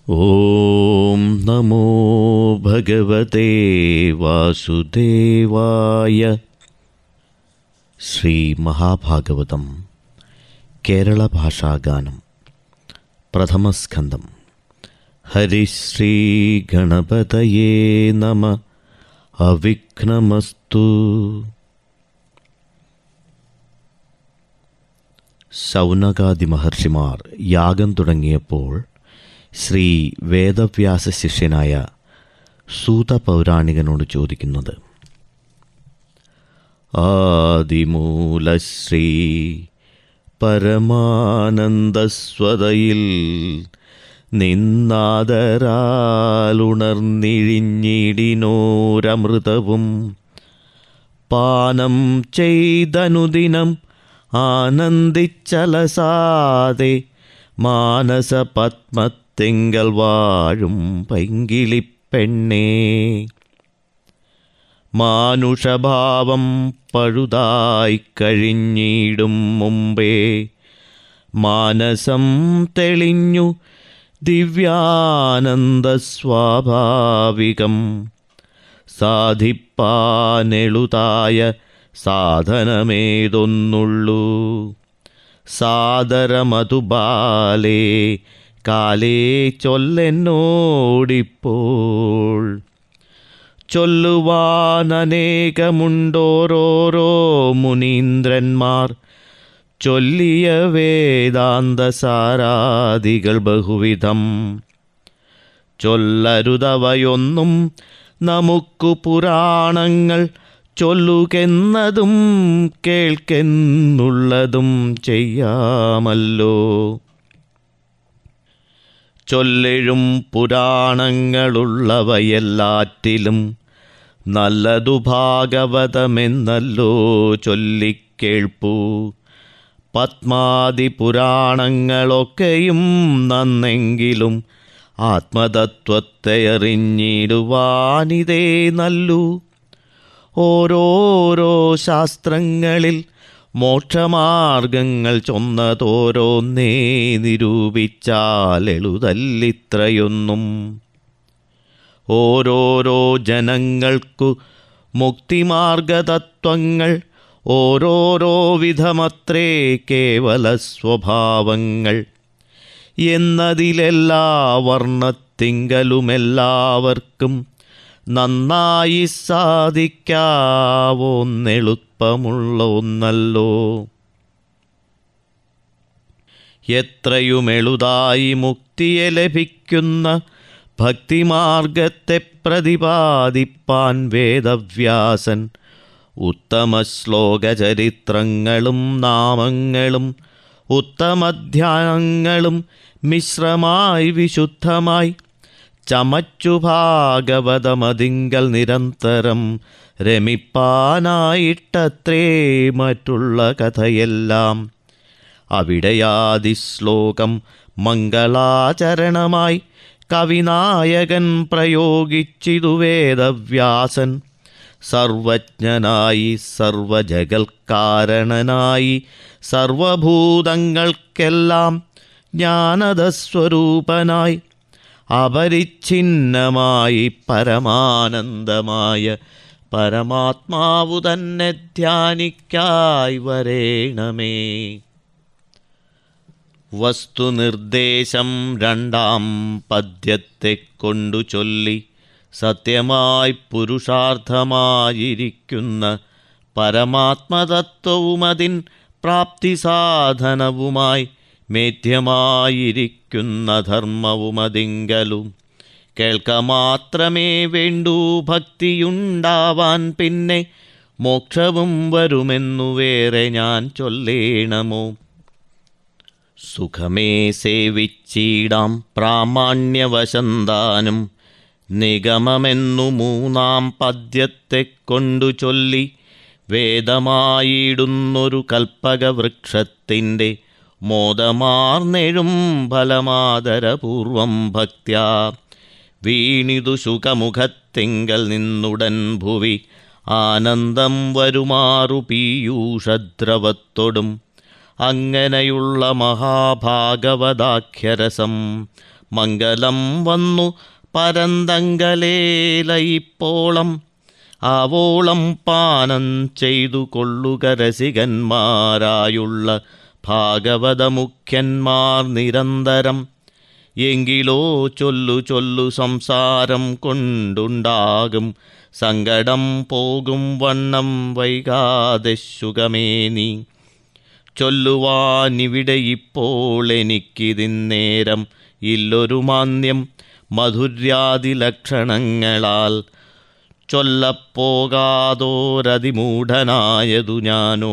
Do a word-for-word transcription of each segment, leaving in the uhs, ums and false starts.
ഓം നമോ ഭഗവതേ വാസുദേവായ. ശ്രീ മഹാഭാഗവതം കേരള ഭാഷാഗാനം പ്രഥമസ്കന്ധം. ഹരിശ്രീ ഗണപതയേ നമ. അവിഘ്നമസ്തു. ശൗനകാദി മഹർഷിമാർ യാഗം തുടങ്ങിയപ്പോൾ ശ്രീ വേദവ്യാസ ശിഷ്യനായ സൂത പൗരാണികനോട് ചോദിക്കുന്നത്: ആദിമൂലശ്രീ പരമാനന്ദസ്വതയിൽ നിന്നാദരാലുണർന്നിഴിഞ്ഞിടിനോരമൃതവും പാനം ചെയ്തനുദിനം ആനന്ദിച്ചലസാതെ മാനസപത്മത്തിങ്കൽ വാഴും പൈങ്കിളിപ്പെണ്ണേ. മാനുഷഭാവം പഴുതായി കഴിഞ്ഞിടും മുമ്പേ മാനസം തെളിഞ്ഞു ദിവ്യാനന്ദ സ്വാഭാവികം. സാധിപ്പാനെളുതായ സാധനമേതൊന്നുള്ളൂ സാദരമധുബാലേ കാലേ ചൊല്ലെന്നോടിപ്പോൾ. ചൊല്ലുവാനേകമുണ്ടോരോരോ മുനീന്ദ്രന്മാർ ചൊല്ലിയ വേദാന്തസാരാദികൾ ബഹുവിധം. ചൊല്ലരുതവയൊന്നും നമുക്കു പുരാണങ്ങൾ ചൊല്ലുകെന്നതും കേൾക്കെന്നുള്ളതും ചെയ്യാമല്ലോ. ചൊല്ലെഴും പുരാണങ്ങളുള്ളവയെല്ലാറ്റിലും നല്ലതു ഭാഗവതമെന്നല്ലോ ചൊല്ലിക്കേൾപ്പൂ. പത്മാദി പുരാണങ്ങളൊക്കെയും നന്നെങ്കിലും ആത്മതത്വത്തെ അറിഞ്ഞിടുവാനിതേ നല്ലു. ഓരോരോ ശാസ്ത്രങ്ങളിൽ മോക്ഷമാർഗങ്ങൾ ചൊന്നതോരോന്നേ നിരൂപിച്ചാൽ എളുതല്ലിത്രയൊന്നും. ഓരോരോ ജനങ്ങൾക്കു മുക്തിമാർഗതത്വങ്ങൾ ഓരോരോ വിധമത്രേ കേവല സ്വഭാവങ്ങൾ. എന്നതിലെല്ലാ വർണ്ണത്തിങ്കലുമെല്ലാവർക്കും നന്നായി സാധിക്കാവോന്നെളുപ്പമുള്ള ഒന്നല്ലോ. എത്രയുമെളുതായി മുക്തിയെ ലഭിക്കുന്ന ഭക്തിമാർഗത്തെ പ്രതിപാദിപ്പാൻ വേദവ്യാസൻ ഉത്തമ ശ്ലോകചരിത്രങ്ങളും നാമങ്ങളും ഉത്തമധ്യാനങ്ങളും മിശ്രമായി വിശുദ്ധമായി ചമച്ചു ഭാഗവതമതിങ്കൽ നിരന്തരം രമിപ്പാനായിട്ടത്രേ മറ്റുള്ള കഥയെല്ലാം. അവിടെയാദിശ്ലോകം മംഗളാചരണമായി കവിനായകൻ പ്രയോഗിച്ചിതു വേദവ്യാസൻ. സർവജ്ഞനായി സർവജഗൽക്കാരണനായി സർവഭൂതങ്ങൾക്കെല്ലാം ജ്ഞാനദസ്വരൂപനായി അപരിച്ഛിന്നമായി പരമാനന്ദമായ പരമാത്മാവു തന്നെ ധ്യാനിക്കായി വരേണമേ. വസ്തുനിർദ്ദേശം രണ്ടാം പദ്യത്തെ കൊണ്ടു ചൊല്ലി സത്യമായി പുരുഷാർത്ഥമായിരിക്കുന്ന പരമാത്മതത്വവുമതിൻ പ്രാപ്തി സാധനവുമായി മേധ്യമായിരിക്കുന്ന ധർമ്മവുമതിങ്കലും കേൾക്ക മാത്രമേ വേണ്ടൂ ഭക്തിയുണ്ടാവാൻ. പിന്നെ മോക്ഷവും വരുമെന്നു വേറെ ഞാൻ ചൊല്ലേണമോ. സുഖമേ സേവിച്ചിടാം പ്രാമാണ്യവശന്താനും നിഗമമെന്നു മൂന്നാം പദ്യത്തെ കൊണ്ടു ചൊല്ലി വേദമായിടുന്നൊരു കൽപ്പകവൃക്ഷത്തിൻ്റെ മോദമാർന്നെഴും ഫലമാദരപൂർവം ഭക്ത്യാ വീണിതു സുഖമുഖത്തിങ്കൽ നിന്നുടൻ ഭുവി ആനന്ദം വരുമാറു പീയൂഷദ്രവത്തൊടും. അങ്ങനെയുള്ള മഹാഭാഗവതാഖ്യരസം മംഗലം വന്നു പരന്തങ്കലേലയിപ്പോളം ആവോളം പാനം ചെയ്തു കൊള്ളുക രസികന്മാരായുള്ള ഭാഗവതമുഖ്യന്മാർ നിരന്തരം. എങ്കിലോ ചൊല്ലു ചൊല്ലു സംസാരം കൊണ്ടുണ്ടാകും സങ്കടം പോകും വണ്ണം വൈകാതെ ശുഖമേ നീ. ചൊല്ലുവാനിവിടെ ഇപ്പോൾ എനിക്കിതിന്നേരം ഇല്ലൊരു മാന്യം മധുര്യാദി ലക്ഷണങ്ങളാൽ. ചൊല്ലപ്പോകാതോരതിമൂഢനായതു ഞാനോ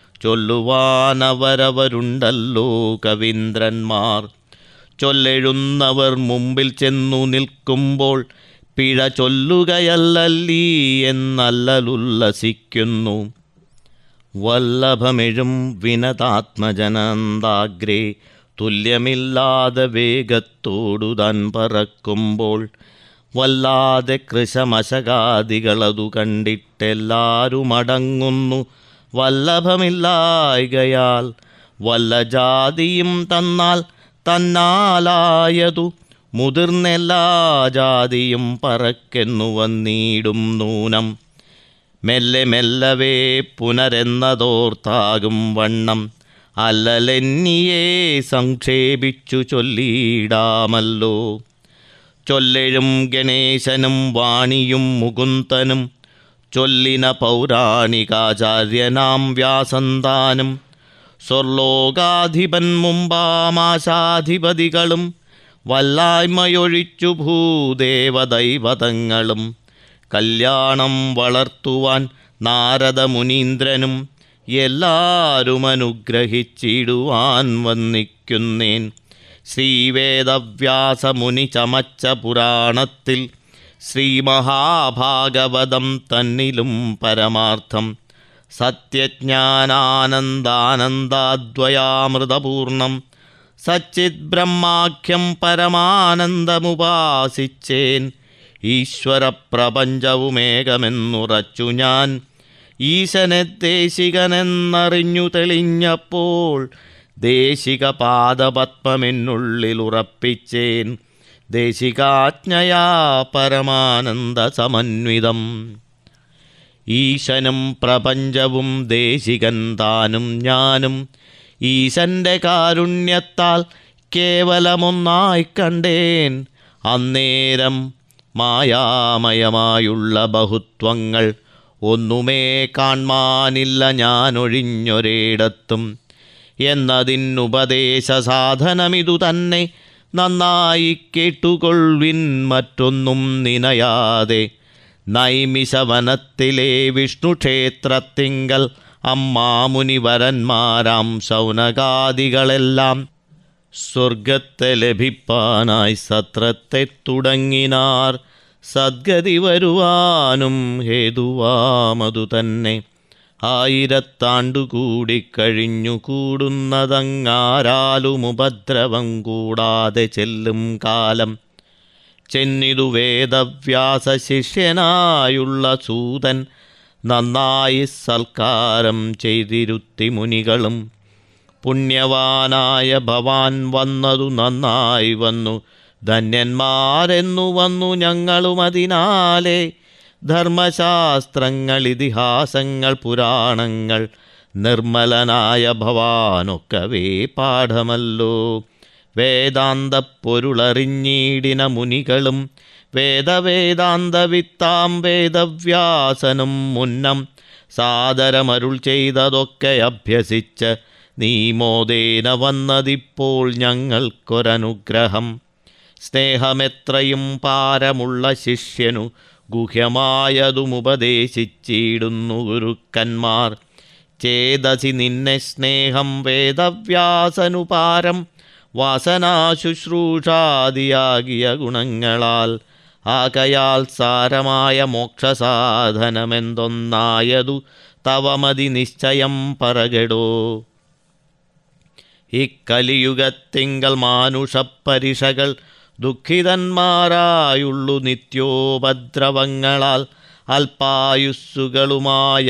ചൊല്ലുവാനവരവരുണ്ടല്ലോ കവീന്ദ്രന്മാർ. ചൊല്ലെഴുന്നവർ മുമ്പിൽ ചെന്നു നിൽക്കുമ്പോൾ പിഴ ചൊല്ലുകയല്ലല്ലീ എന്നല്ലലുല്ലസിക്കുന്നു. വല്ലഭമെഴും വിനതാത്മജനന്താഗ്രേ തുല്യമില്ലാതെ വേഗത്തോടു താൻ പറക്കുമ്പോൾ വല്ലാതെ കൃശമശകാദികളതു കണ്ടിട്ടെല്ലാരുമടങ്ങുന്നു വല്ലഭമില്ലായ്കയാൽ. വല്ല ജാതിയും തന്നാൽ തന്നാലായതു മുതിർന്നെല്ലാ ജാതിയും പറക്കെന്നു വന്നിടും നൂനം. മെല്ലെ മെല്ലവേ പുനരെന്നതോർത്താകും വണ്ണം അല്ലലെന്നിയെ സംക്ഷേപിച്ചു ചൊല്ലിയിടാമല്ലോ. ചൊല്ലെഴും ഗണേശനും വാണിയും മുകുന്ദനും ചൊല്ലിന പൗരാണികാചാര്യനാം വ്യാസന്താനും സ്വർലോകാധിപൻ മുമ്പാമാശാധിപതികളും വല്ലായ്മയൊഴിച്ചു ഭൂദേവദൈവതങ്ങളും കല്യാണം വളർത്തുവാൻ നാരദമുനീന്ദ്രനും എല്ലാരും അനുഗ്രഹിച്ചിടുവാൻ വന്നിക്കുന്നേൻ. ശ്രീവേദവ്യാസമുനി ചമച്ച പുരാണത്തിൽ ശ്രീമഹാഭാഗവതം തന്നിലും പരമാർത്ഥം സത്യജ്ഞാനാനന്ദാനന്ദാദ്വയാമൃതപൂർണം സച്ചിത് ബ്രഹ്മാഖ്യം പരമാനന്ദമുപാസിച്ചേൻ. ഈശ്വരപ്രപഞ്ചവുമേകമെന്നുറച്ചു ഞാൻ ഈശനെ ദേശികനെന്നറിഞ്ഞു തെളിഞ്ഞപ്പോൾ ദേശിക പാദപത്മമെന്നുള്ളിലുറപ്പിച്ചേൻ. ദേശികാജ്ഞയാ പരമാനന്ദ സമന്വിതം. ഈശനും പ്രപഞ്ചവും ദേശികൻ താനും ഞാനും ഈശൻ്റെ കാരുണ്യത്താൽ കേവലമൊന്നായി കണ്ടേൻ. അന്നേരം മായാമയമായുള്ള ബഹുത്വങ്ങൾ ഒന്നുമേ കാൺമാനില്ല ഞാനൊഴിഞ്ഞൊരിടത്തും എന്നതിനുപദേശ സാധനമിതു തന്നെ. നന്നായി കേട്ടുകൊള്ളിൻ മറ്റൊന്നും നിനയാതെ. നൈമിഷവനത്തിലെ വിഷ്ണുക്ഷേത്രത്തിങ്കൽ അമ്മാമുനിവരന്മാരാം ശൗനകാദികളെല്ലാം സ്വർഗത്തെ ലഭിപ്പാനായി സത്രത്തെ തുടങ്ങിനാർ. സദ്ഗതി വരുവാനും ഹേതുവാമതു തന്നെ. ആയിരത്താണ്ടു കൂടിക്കഴിഞ്ഞു കൂടുന്നതങ്ങാരാലും ഉപദ്രവം കൂടാതെ ചെല്ലും കാലം ചെന്നിതു വേദവ്യാസ ശിഷ്യനായുള്ള സൂതൻ നന്നായി സൽക്കാരം ചെയ്തിരുത്തി മുനികളും. പുണ്യവാനായ ഭവാൻ വന്നതു നന്നായി വന്നു ധന്യന്മാരെന്നു വന്നു ഞങ്ങളും അതിനാലെ. ധർമ്മശാസ്ത്രങ്ങൾ ഇതിഹാസങ്ങൾ പുരാണങ്ങൾ നിർമ്മലനായ ഭവാനൊക്കവേ പാഠമല്ലോ. വേദാന്ത പൊരുളറിഞ്ഞീടിന മുനികളും വേദവേദാന്തവിത്താം വേദവ്യാസനും മുന്നം സാദരമരുൾ ചെയ്തതൊക്കെ അഭ്യസിച്ച് നീ മോദേന വന്നതിപ്പോൾ ഞങ്ങൾക്കൊരനുഗ്രഹം. സ്നേഹമെത്രയും പാരമുള്ള ശിഷ്യനു ഗുഹ്യമായതുമുപദേശിച്ചിടുന്നു ഗുരുക്കന്മാർ. ചേതസി നിന്നെ സ്നേഹം വേദവ്യാസനു പാരം വാസനാശുശ്രൂഷാദിയാകിയ ഗുണങ്ങളാൽ. ആകയാൽ സാരമായ മോക്ഷസാധനമെന്തൊന്നായതു തവമതി നിശ്ചയം പറകടോ. ഇക്കലിയുഗത്തിങ്കൽ മാനുഷപ്പരിഷകൾ ദുഃഖിതന്മാരായുള്ളു നിത്യോപദ്രവങ്ങളാൽ. അല്പായുസ്സുകളുമായി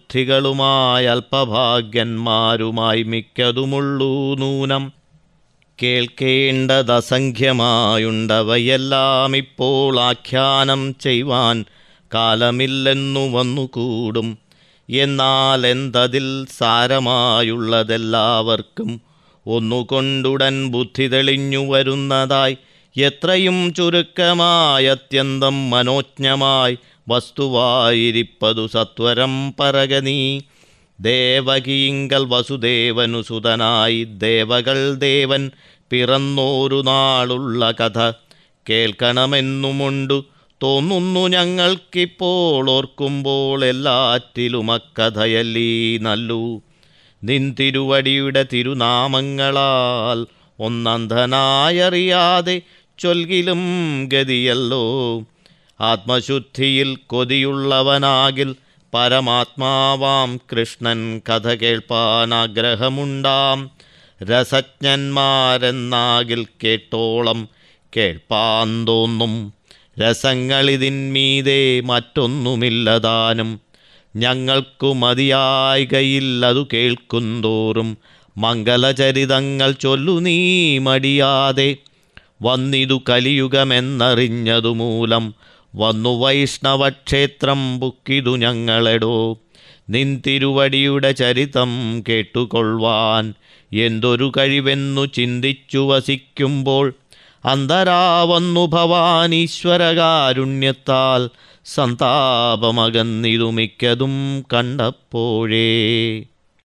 അല്പബുദ്ധികളുമായി അല്പഭാഗ്യന്മാരുമായി മിക്കതുമുള്ളൂ നൂനം. കേൾക്കേണ്ടതസംഖ്യമായുണ്ടവയെല്ലാം ഇപ്പോൾ ആഖ്യാനം ചെയ്യുവാൻ കാലമില്ലെന്നു വന്നുകൂടും. എന്നാൽ എന്തതിൽ സാരമായുള്ളതെല്ലാവർക്കും ഒന്നുകൊണ്ടുടൻ ബുദ്ധി തെളിഞ്ഞു വരുന്നതായി എത്രയും ചുരുക്കമായി അത്യന്തം മനോജ്ഞമായി വസ്തുവായിരിപ്പതു സത്വരം പറകനീ. ദേവകീങ്കൽ വസുദേവനു സുതനായി ദേവകൾ ദേവൻ പിറന്നോരു നാളുള്ള കഥ കേൾക്കണമെന്നുമുണ്ടു തോന്നുന്നു ഞങ്ങൾക്കിപ്പോൾ. ഓർക്കുമ്പോൾ എല്ലാറ്റിലും അക്കഥയല്ലീ നല്ലു. നിൻ തിരുവടിയുടെ തിരുനാമങ്ങളാൽ ഒന്നന്ധനായറിയാതെ ചൊൽകിലും ഗതിയല്ലോ. ആത്മശുദ്ധിയിൽ കൊതിയുള്ളവനാകിൽ പരമാത്മാവാം കൃഷ്ണൻ കഥ കേൾപ്പാനാഗ്രഹമുണ്ടാം. രസജ്ഞന്മാരെന്നാകിൽ കേട്ടോളം കേൾപ്പാൻ തോന്നും. രസങ്ങളിതിന്മീതെ മറ്റൊന്നുമില്ലതാനും. ഞങ്ങൾക്കു മതിയായികയില്ലതു കേൾക്കുന്തോറും മംഗളചരിതങ്ങൾ ചൊല്ലു നീ മടിയാതെ. വന്നിതു കലിയുഗമെന്നറിഞ്ഞതു മൂലം വന്നു വൈഷ്ണവക്ഷേത്രം ബുക്കിതു ഞങ്ങളെടോ. നിൻ തിരുവടിയുടെ ചരിതം കേട്ടുകൊള്ളുവാൻ എന്തൊരു കഴിവെന്നു ചിന്തിച്ചു വസിക്കുമ്പോൾ അന്തരാ വന്നു ഭവാനീശ്വരകാരുണ്യത്താൽ സന്താപമകന്നിതു മിക്കതും കണ്ടപ്പോഴേ.